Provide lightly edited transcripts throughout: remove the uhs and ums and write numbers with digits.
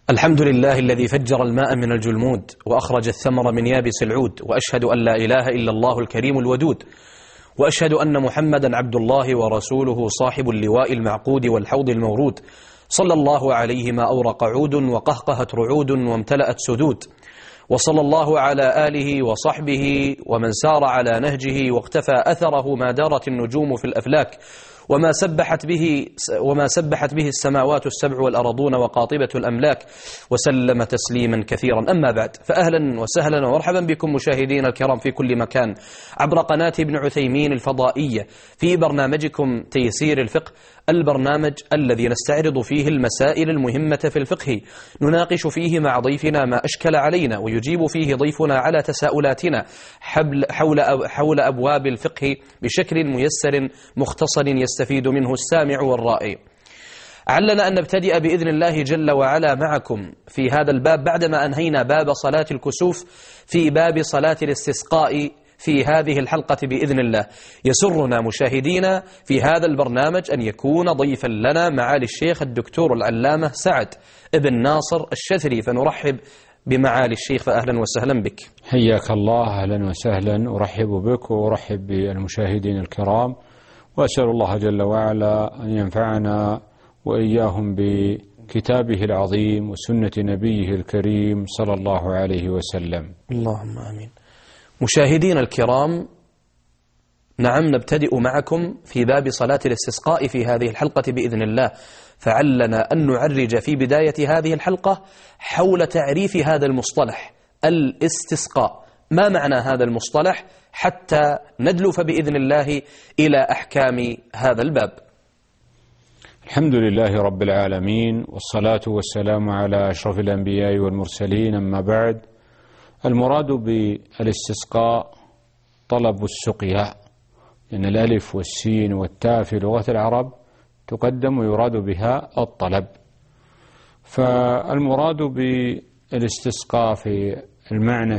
الحمد لله الذي فجر الماء من الجلمود وأخرج الثمر من يابس العود، وأشهد أن لا إله إلا الله الكريم الودود، وأشهد أن محمدا عبد الله ورسوله صاحب اللواء المعقود والحوض المورود، صلى الله عليه ما أورق عود وقهقهت رعود وامتلأت سدود، وصلى الله على آله وصحبه ومن سار على نهجه واقتفى أثره ما دارت النجوم في الأفلاك، وما سبحت به السماوات السبع والأرضون وقاطبة الأملاك، وسلم تسليما كثيرا. أما بعد، فأهلا وسهلا ومرحبا بكم مشاهدين الكرام في كل مكان عبر قناة ابن عثيمين الفضائية في برنامجكم تيسير الفقه، البرنامج الذي نستعرض فيه المسائل المهمة في الفقه، نناقش فيه مع ضيفنا ما أشكل علينا، ويجيب فيه ضيفنا على تساؤلاتنا حول أبواب الفقه بشكل ميسر مختصر يستفيد منه السامع والرائي. علنا أن نبتدئ بإذن الله جل وعلا معكم في هذا الباب بعدما أنهينا باب صلاة الكسوف في باب صلاة الاستسقاء في هذه الحلقة بإذن الله. يسرنا مشاهدينا في هذا البرنامج أن يكون ضيفا لنا معالي الشيخ الدكتور العلامة سعد ابن ناصر الشثري، فنرحب بمعالي الشيخ، فأهلا وسهلا بك. حياك الله، أهلا وسهلا، أرحب بك وأرحب بالمشاهدين الكرام، وأسأل الله جل وعلا أن ينفعنا وإياهم بكتابه العظيم وسنة نبيه الكريم صلى الله عليه وسلم. اللهم آمين. مشاهدين الكرام، نعم، نبتدئ معكم في باب صلاة الاستسقاء في هذه الحلقة بإذن الله، فعلنا أن نعرج في بداية هذه الحلقة حول تعريف هذا المصطلح الاستسقاء. ما معنى هذا المصطلح حتى ندلف بإذن الله إلى أحكام هذا الباب؟ الحمد لله رب العالمين، والصلاة والسلام على أشرف الأنبياء والمرسلين، أما بعد. المراد بالاستسقاء طلب السقيا، لأن الألف والسين والتاء في لغة العرب تقدم ويراد بها الطلب. فالمراد بالاستسقاء في المعنى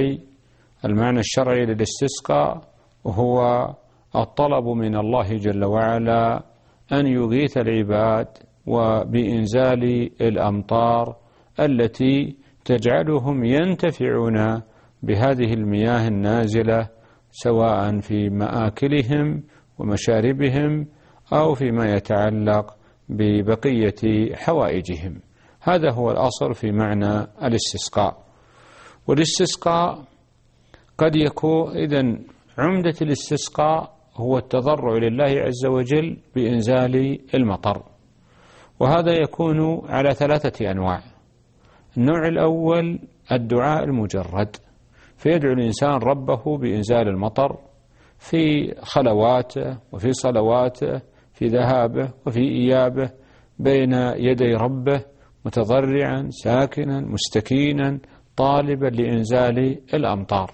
الشرعي للاستسقاء هو الطلب من الله جل وعلا أن يغيث العباد وبإنزال الأمطار التي تجعلهم ينتفعون بهذه المياه النازلة، سواء في مآكلهم ومشاربهم أو فيما يتعلق ببقية حوائجهم. هذا هو الأصل في معنى الاستسقاء. والاستسقاء قد يكون إذن عمدة الاستسقاء هو التضرع لله عز وجل بإنزال المطر، وهذا يكون على 3 أنواع. النوع الأول الدعاء المجرد، فيدعو الإنسان ربه بإنزال المطر في خلواته وفي صلواته، في ذهابه وفي إيابه بين يدي ربه، متضرعا ساكنا مستكينا طالبا لإنزال الأمطار.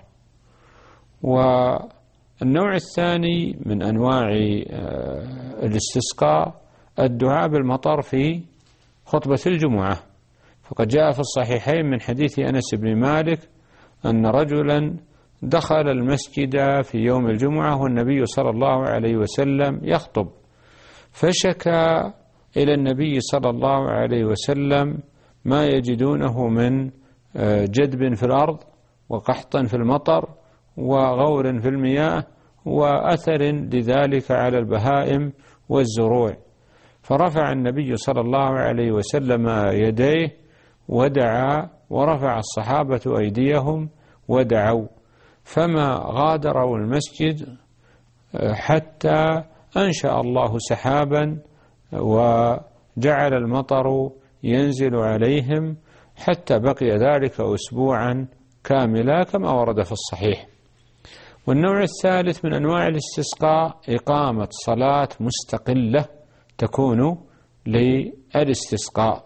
والنوع الثاني من أنواع الاستسقاء الدعاء بالمطر في خطبة الجمعة، فقد جاء في الصحيحين من حديث أنس بن مالك أن رجلا دخل المسجد في يوم الجمعة والنبي صلى الله عليه وسلم يخطب، فشكى إلى النبي صلى الله عليه وسلم ما يجدونه من جدب في الأرض وقحط في المطر وغور في المياه وأثر لذلك على البهائم والزروع. فرفع النبي صلى الله عليه وسلم يديه ودعا، ورفع الصحابة أيديهم ودعوا، فما غادروا المسجد حتى أنشأ الله سحابا وجعل المطر ينزل عليهم، حتى بقي ذلك أسبوعا كاملا كما ورد في الصحيح. والنوع الثالث من أنواع الاستسقاء إقامة صلاة مستقلة تكون للاستسقاء.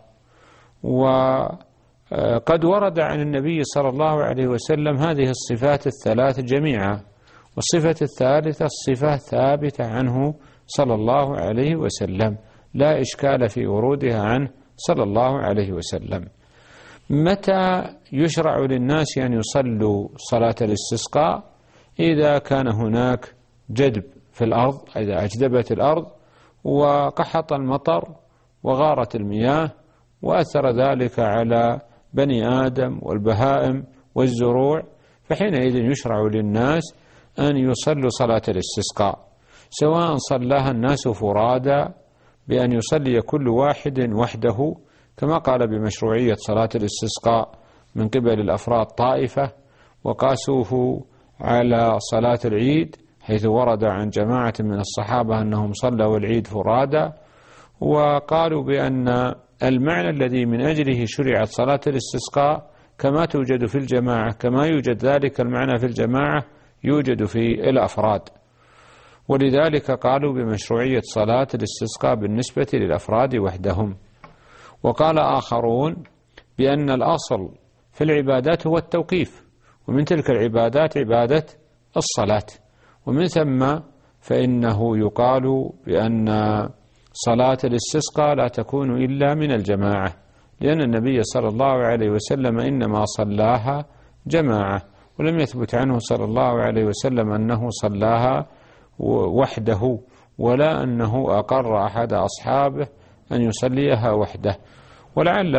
وقد ورد عن النبي صلى الله عليه وسلم هذه الصفات الثلاث جميعا، والصفة الثالثة الصفة ثابتة عنه صلى الله عليه وسلم، لا إشكال في ورودها عنه صلى الله عليه وسلم. متى يشرع للناس أن يصلوا صلاة الاستسقاء؟ إذا كان هناك جدب في الأرض، إذا أجدبت الأرض وقحط المطر وغارت المياه وأثر ذلك على بني آدم والبهائم والزروع، فحينئذ يشرع للناس أن يصلوا صلاة الاستسقاء، سواء صلاها الناس فرادى بأن يصلي كل واحد وحده كما قال بمشروعية صلاة الاستسقاء من قبل الأفراد طائفة، وقاسوه على صلاة العيد حيث ورد عن جماعة من الصحابة أنهم صلوا العيد فرادى، وقالوا بأن المعنى الذي من أجله شرعت صلاة الاستسقاء كما توجد في الجماعة، كما يوجد ذلك المعنى في الجماعة يوجد في الأفراد، ولذلك قالوا بمشروعية صلاة الاستسقاء بالنسبة للأفراد وحدهم. وقال آخرون بأن الأصل في العبادات هو التوقيف، ومن تلك العبادات عبادة الصلاة، ومن ثم فإنه يقال بأن صلاة الاستسقاء لا تكون إلا من الجماعة، لأن النبي صلى الله عليه وسلم إنما صلاها جماعة، ولم يثبت عنه صلى الله عليه وسلم أنه صلاها وحده، ولا أنه أقر أحد أصحابه أن يصليها وحده. ولعل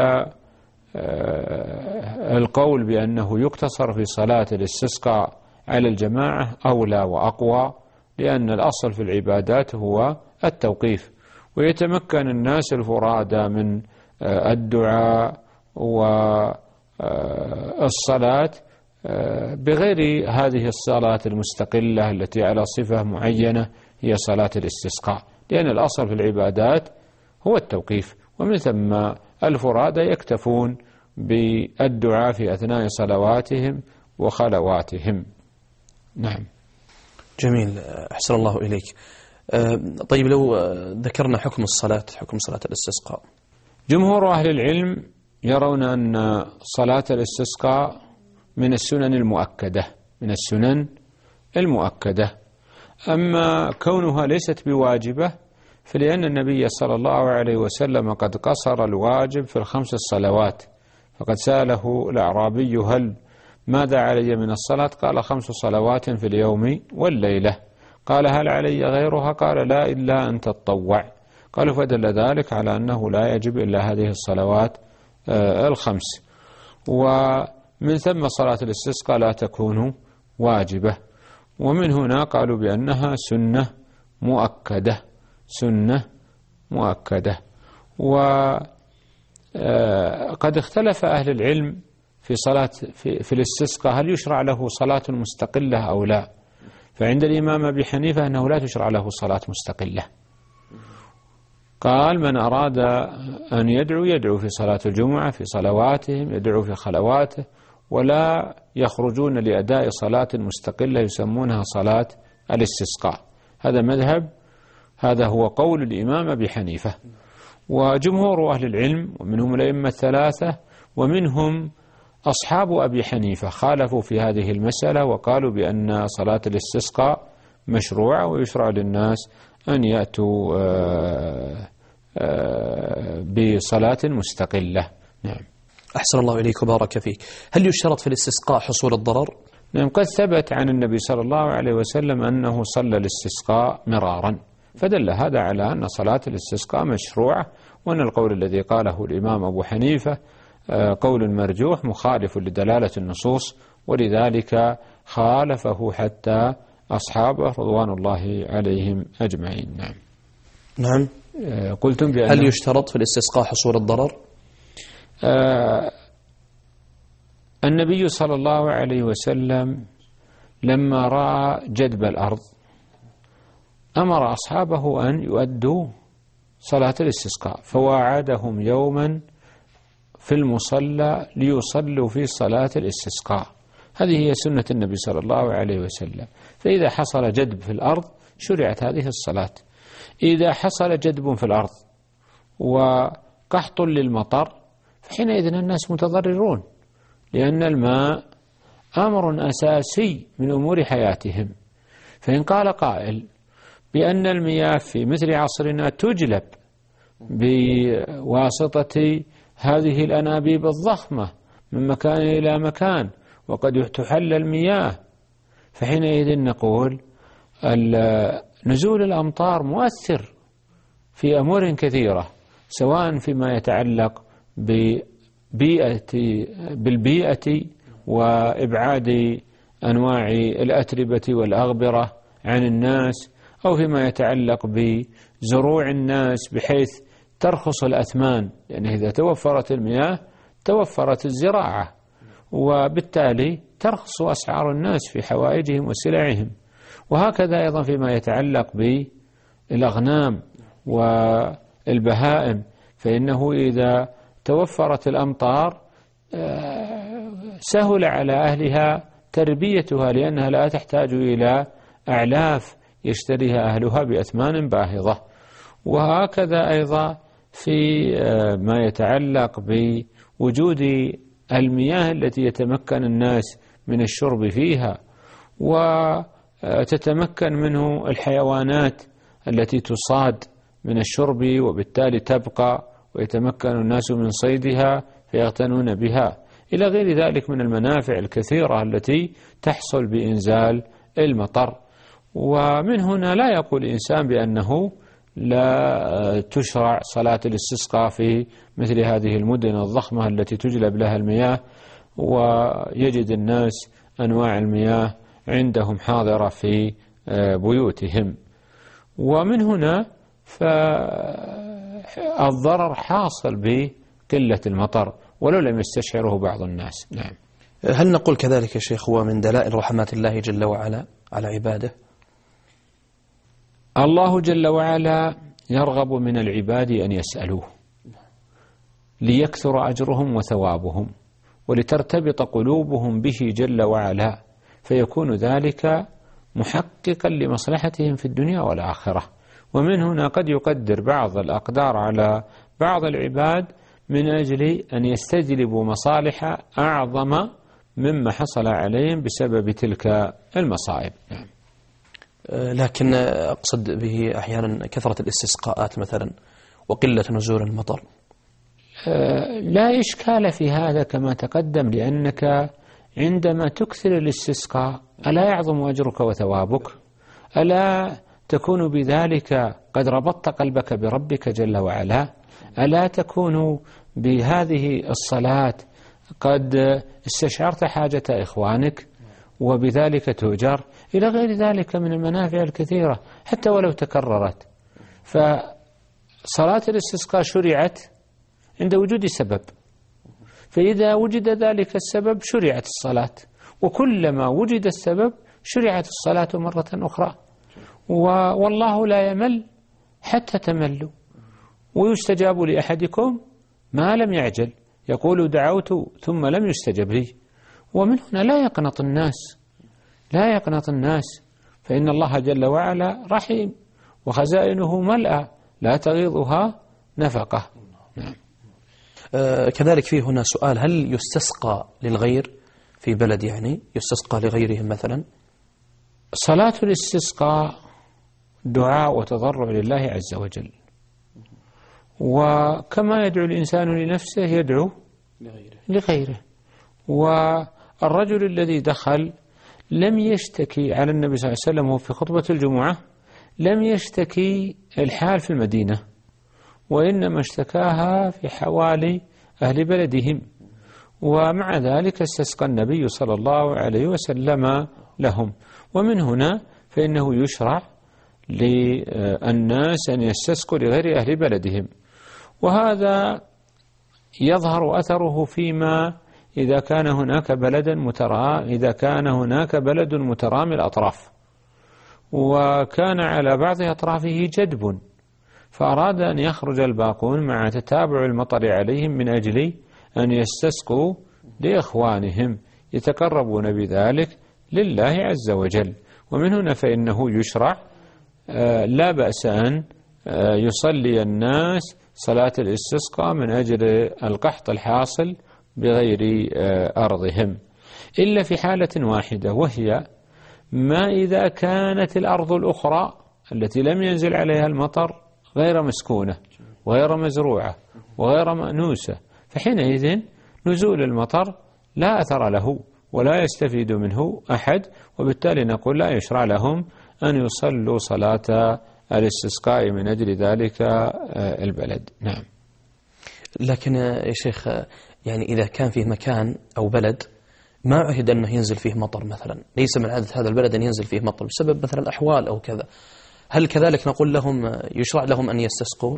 القول بأنه يقتصر في صلاة الاستسقاء على الجماعة أولى وأقوى، لأن الأصل في العبادات هو التوقيف، ويتمكن الناس الفرادى من الدعاء والصلاة بغير هذه الصلاة المستقلة التي على صفة معينة هي صلاة الاستسقاء، لأن الأصل في العبادات هو التوقيف، ومن ثم الفرادى يكتفون بالدعاء في أثناء صلواتهم وخلواتهم. نعم. جميل، أحسن الله إليك. طيب لو ذكرنا حكم صلاة الاستسقاء. جمهور أهل العلم يرون أن صلاة الاستسقاء من السنن المؤكدة، أما كونها ليست بواجبة فلأن النبي صلى الله عليه وسلم قد قصر الواجب في ال5 الصلوات، فقد سأله الأعرابي ماذا علي من الصلاة؟ قال 5 صلوات في اليوم والليلة. قال هل علي غيرها؟ قال لا إلا أن تتطوع. قالوا فدل ذلك على أنه لا يجب إلا هذه الصلوات ال5، ومن ثم صلاة الاستسقاء لا تكون واجبة، ومن هنا قالوا بأنها سنة مؤكدة. وقد اختلف أهل العلم في الاستسقاء هل يشرع له صلاة مستقلة أو لا، فعند الإمام أبي حنيفة أنه لا تشرع له صلاة مستقلة. قال من أراد أن يدعو في صلاة الجمعة في صلواتهم، يدعو في خلواته، ولا يخرجون لأداء صلاة مستقلة يسمونها صلاة الاستسقاء. هذا هو قول الإمام أبي حنيفة. وجمهور أهل العلم ومنهم الأئمة 3 ومنهم أصحاب أبي حنيفة خالفوا في هذه المسألة، وقالوا بأن صلاة الاستسقاء مشروعة ويشرع للناس أن يأتوا بصلاة مستقلة. نعم. أحسن الله إليك وبارك فيك. هل يشترط في الاستسقاء حصول الضرر؟ نعم، قد ثبت عن النبي صلى الله عليه وسلم أنه صلى الاستسقاء مرارا، فدل هذا على أن صلاة الاستسقاء مشروعة، وأن القول الذي قاله الإمام أبو حنيفة قول مرجوح مخالف لدلالة النصوص، ولذلك خالفه حتى أصحابه رضوان الله عليهم أجمعين. نعم. قلتم بأن هل يشترط في الاستسقاء حصول الضرر؟ النبي صلى الله عليه وسلم لما رأى جدب الأرض أمر أصحابه أن يؤدوا صلاة الاستسقاء، فواعدهم يوما في المصلى ليصلوا في صلاة الاستسقاء. هذه هي سنة النبي صلى الله عليه وسلم، فإذا حصل جدب في الأرض شرعت هذه الصلاة. إذا حصل جدب في الأرض وقحط للمطر فحينئذ الناس متضررون، لأن الماء أمر أساسي من أمور حياتهم. فإن قال قائل بأن المياه في مثل عصرنا تجلب بواسطة هذه الأنابيب الضخمة من مكان إلى مكان وقد تحل المياه، فحينئذ نقول نزول الأمطار مؤثر في أمور كثيرة، سواء فيما يتعلق بالبيئة وإبعاد أنواع الأتربة والأغبرة عن الناس، أو فيما يتعلق بزروع الناس بحيث ترخص الأثمان، يعني إذا توفرت المياه توفرت الزراعة، وبالتالي ترخص أسعار الناس في حوائجهم وسلعهم. وهكذا أيضا فيما يتعلق بالأغنام والبهائم، فإنه إذا توفرت الأمطار سهل على أهلها تربيتها، لأنها لا تحتاج إلى أعلاف يشتريها أهلها بأثمان باهظة. وهكذا أيضا في ما يتعلق بوجود المياه التي يتمكن الناس من الشرب فيها، وتتمكن منه الحيوانات التي تصاد من الشرب وبالتالي تبقى، ويتمكن الناس من صيدها فيغتنون بها، إلى غير ذلك من المنافع الكثيرة التي تحصل بإنزال المطر. ومن هنا لا يقول الإنسان بأنه لا تشرع صلاة الاستسقاء في مثل هذه المدن الضخمة التي تجلب لها المياه، ويجد الناس أنواع المياه عندهم حاضرة في بيوتهم. ومن هنا فالضرر حاصل بقلة المطر ولو لم يستشعره بعض الناس. نعم. هل نقول كذلك يا شيخ هو من دلائل رحمات الله جل وعلا على عباده؟ الله جل وعلا يرغب من العباد أن يسألوه ليكثر أجرهم وثوابهم، ولترتبط قلوبهم به جل وعلا، فيكون ذلك محققا لمصلحتهم في الدنيا والآخرة. ومن هنا قد يقدر بعض الأقدار على بعض العباد من أجل أن يستجلبوا مصالح أعظم مما حصل عليهم بسبب تلك المصائب. نعم. لكن أقصد به أحيانا كثرة الاستسقاءات مثلا وقلة نزول المطر. لا إشكال في هذا كما تقدم، لأنك عندما تكثر الاستسقاء ألا يعظم أجرك وثوابك؟ ألا تكون بذلك قد ربطت قلبك بربك جل وعلا؟ ألا تكون بهذه الصلاة قد استشعرت حاجة إخوانك وبذلك تؤجر؟ إلى غير ذلك من المنافع الكثيرة حتى ولو تكررت. فصلاة الاستسقاء شرعت عند وجود سبب، فإذا وجد ذلك السبب شرعت الصلاة، وكلما وجد السبب شرعت الصلاة مرة أخرى. والله لا يمل حتى تملوا، ويستجاب لأحدكم ما لم يعجل، يقول دعوت ثم لم يستجب لي. ومن هنا لا يقنط الناس، فإن الله جل وعلا رحيم وخزائنه ملأى لا تغيضها نفقة. نعم. كذلك فيه هنا سؤال: هل يستسقى للغير في بلد، يعني يستسقى لغيرهم مثلا؟ صلاة الاستسقاء دعاء وتضرع لله عز وجل، وكما يدعو الإنسان لنفسه يدعو لغيره. والرجل الذي دخل لم يشتكي على النبي صلى الله عليه وسلم في خطبة الجمعة، لم يشتكي الحال في المدينة، وإنما اشتكاها في حوالي أهل بلدهم، ومع ذلك استسقى النبي صلى الله عليه وسلم لهم. ومن هنا فإنه يشرع للناس أن يستسقوا لغير أهل بلدهم، وهذا يظهر أثره فيما إذا كان هناك بلد مترامي الأطراف، وكان على بعض أطرافه جدب، فأراد أن يخرج الباقون مع تتابع المطر عليهم من أجل أن يستسقوا لإخوانهم يتقربون بذلك لله عز وجل. ومن هنا فإنه يشرع لا بأس أن يصلي الناس صلاة الاستسقاء من أجل القحط الحاصل بغير أرضهم، إلا في حالة واحدة، وهي ما إذا كانت الأرض الأخرى التي لم ينزل عليها المطر غير مسكونة وغير مزروعة وغير مأنوسة، فحينئذ نزول المطر لا أثر له ولا يستفيد منه أحد، وبالتالي نقول لا يشرع لهم أن يصلوا صلاة الاستسقاء من أجل ذلك البلد. نعم. لكن يا شيخ يعني إذا كان فيه مكان أو بلد ما عهد أنه ينزل فيه مطر مثلا، ليس من عادة هذا البلد أن ينزل فيه مطر بسبب مثلا أحوال أو كذا، هل كذلك نقول لهم يشرع لهم أن يستسقون؟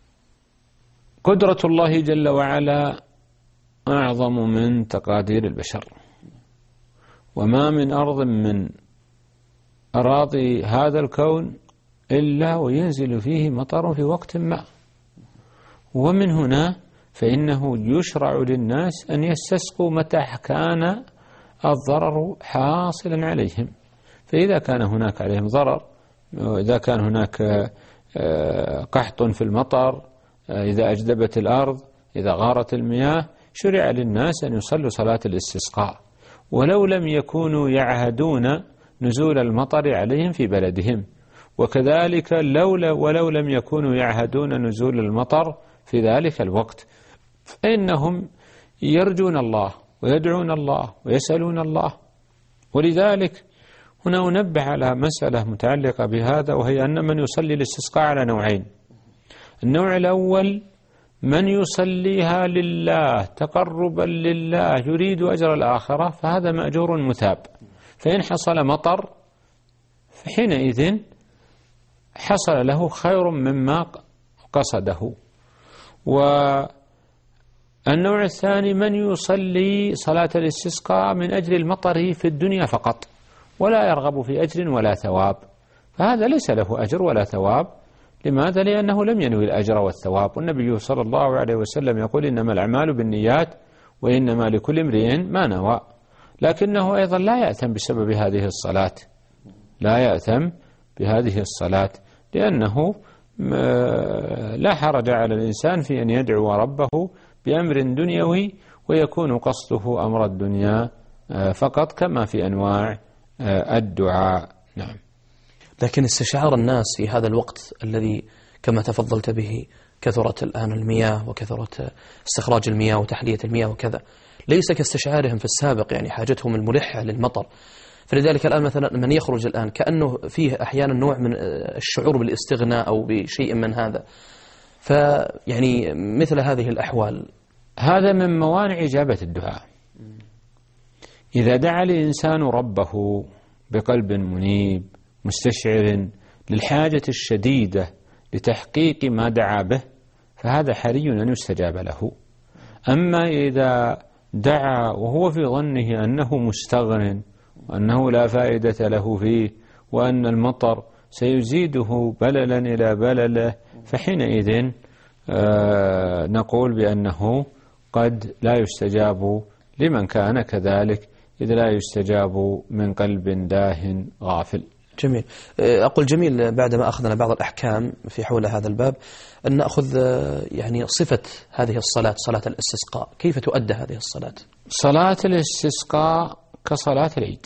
قدرة الله جل وعلا أعظم من تقادير البشر، وما من أرض من أراضي هذا الكون إلا وينزل فيه مطر في وقت ما، ومن هنا فإنه يشرع للناس أن يستسقوا متى كان الضرر حاصلا عليهم. فإذا كان هناك عليهم ضرر، إذا كان هناك قحط في المطر، إذا أجدبت الأرض، إذا غارت المياه، شرع للناس أن يصلوا صلاة الاستسقاء، ولو لم يكونوا يعهدون نزول المطر عليهم في بلدهم. وكذلك ولو لم يكونوا يعهدون نزول المطر في ذلك الوقت، فإنهم يرجون الله ويدعون الله ويسألون الله. ولذلك هنا أنبه على مسألة متعلقة بهذا، وهي أن من يصلي الاستسقاء على نوعين. النوع الأول من يصليها لله تقربا لله يريد أجر الآخرة، فهذا مأجور مثاب، فإن حصل مطر فحينئذ حصل له خير مما قصده. والنوع الثاني من يصلي صلاة الاستسقاء من أجل المطر في الدنيا فقط، ولا يرغب في أجر ولا ثواب، فهذا ليس له أجر ولا ثواب. لماذا؟ لأنه لم ينوي الأجر والثواب. والنبي صلى الله عليه وسلم يقول إنما الأعمال بالنيات وإنما لكل امرئ ما نوى. لكنه أيضا لا يأثم بسبب هذه الصلاة، لا يأثم بهذه الصلاة، لأنه لا حرج على الإنسان في أن يدعو ربه بأمر دنيوي ويكون قصده أمر الدنيا فقط، كما في أنواع الدعاء. نعم. لكن استشعار الناس في هذا الوقت الذي كما تفضلت به كثرت الآن المياه وكثرت استخراج المياه وتحلية المياه وكذا، ليس كاستشعارهم في السابق، يعني حاجتهم الملحة للمطر. فلذلك الآن مثلا من يخرج الآن كأنه فيه أحيانا نوع من الشعور بالاستغناء أو بشيء من هذا، فيعني مثل هذه الأحوال هذا من موانع إجابة الدعاء. إذا دعا الإنسان ربه بقلب منيب مستشعر للحاجة الشديدة لتحقيق ما دعا به، فهذا حري أن يستجاب له. أما إذا دعا وهو في ظنه أنه مستغن وأنه لا فائدة له فيه وأن المطر سيزيده بللا إلى بلله، فحينئذ نقول بأنه قد لا يستجاب لمن كان كذلك، إذ لا يستجاب من قلب داه غافل. جميل. أقول جميل بعدما أخذنا بعض الأحكام في حول هذا الباب أن نأخذ يعني صفة هذه الصلاة، صلاة الاستسقاء، كيف تؤدى هذه الصلاة؟ صلاة الاستسقاء كصلاة العيد،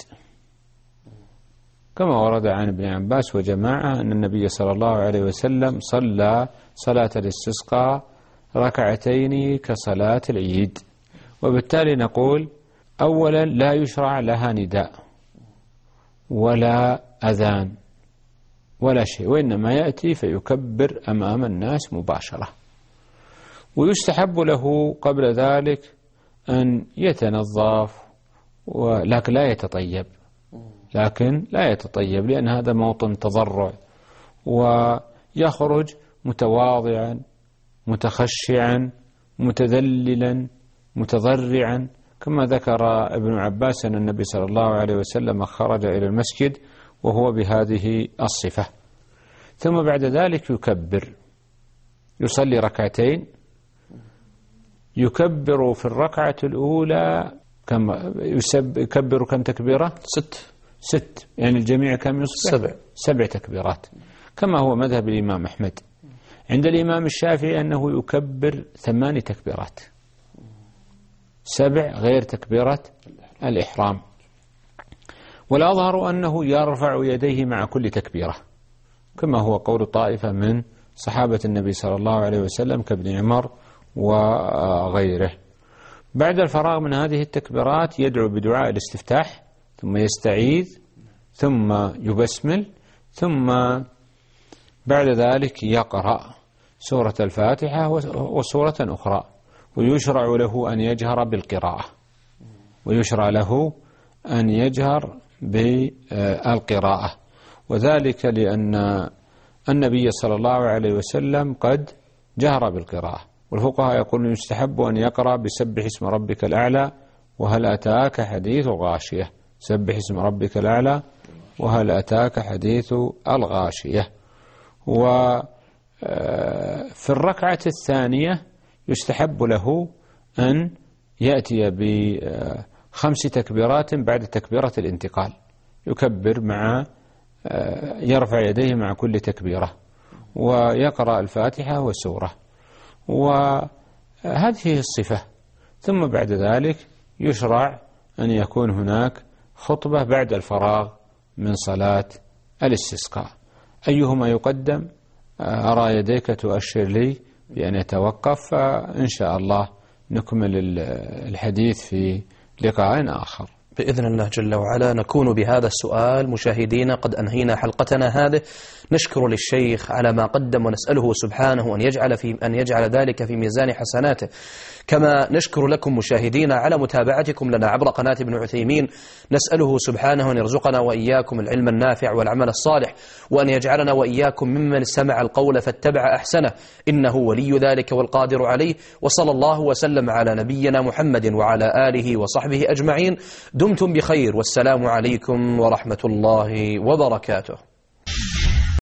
كما ورد عن ابن عباس وجماعة أن النبي صلى الله عليه وسلم صلى صلاة الاستسقاء ركعتين كصلاة العيد. وبالتالي نقول أولا لا يشرع لها نداء ولا أذان ولا شيء، وإنما يأتي فيكبر أمام الناس مباشرة. ويستحب له قبل ذلك أن يتنظف، لكن لا يتطيب لأن هذا موطن تضرع، ويخرج متواضعا متخشعا متذللا متضرعا، كما ذكر ابن عباس أن النبي صلى الله عليه وسلم خرج إلى المسجد وهو بهذه الصفة. ثم بعد ذلك يكبر، يصلي ركعتين، يكبر في الركعة الأولى يكبر كم تكبيرة؟ 6. يعني الجميع كم يصبح؟ 7 تكبيرات، كما هو مذهب الإمام أحمد. عند الإمام الشافعي أنه يكبر 8 تكبيرات، 7 غير تكبيرة الإحرام. والأظهر أنه يرفع يديه مع كل تكبيرة، كما هو قول طائفة من صحابة النبي صلى الله عليه وسلم كابن عمر وغيره. بعد الفراغ من هذه التكبيرات يدعو بدعاء الاستفتاح، ثم يستعيذ، ثم يبسمل، ثم بعد ذلك يقرأ سورة الفاتحة وسورة أخرى، ويشرع له أن يجهر بالقراءة، ويشرع له أن يجهر بالقراءة، وذلك لأن النبي صلى الله عليه وسلم قد جهر بالقراءة. والفقهاء يقولون يستحب أن يقرأ بسبح اسم ربك الأعلى وهل أتاك حديث الغاشية، سبح اسم ربك الأعلى وهل أتاك حديث الغاشية. وفي الركعة الثانية يستحب له أن يأتي ب5 تكبيرات بعد تكبيرة الانتقال، يكبر يرفع يديه مع كل تكبيرة، ويقرأ الفاتحة والسورة، وهذه الصفة. ثم بعد ذلك يشرع أن يكون هناك خطبة بعد الفراغ من صلاة الاستسقاء. أيهما يقدم؟ أرى يديك تؤشر لي بأن يتوقف، فإن شاء الله نكمل الحديث في لقاء آخر بإذن الله جل وعلا. نكون بهذا السؤال مشاهدينا قد أنهينا حلقتنا هذه. نشكر للشيخ على ما قدم، ونسأله سبحانه أن يجعل ذلك في ميزان حسناته، كما نشكر لكم مشاهدينا على متابعتكم لنا عبر قناة ابن عثيمين. نسأله سبحانه أن يرزقنا وإياكم العلم النافع والعمل الصالح، وأن يجعلنا وإياكم ممن سمع القول فاتبع أحسنه، إنه ولي ذلك والقادر عليه. وصلى الله وسلم على نبينا محمد وعلى آله وصحبه أجمعين. دمتم بخير، والسلام عليكم ورحمة الله وبركاته.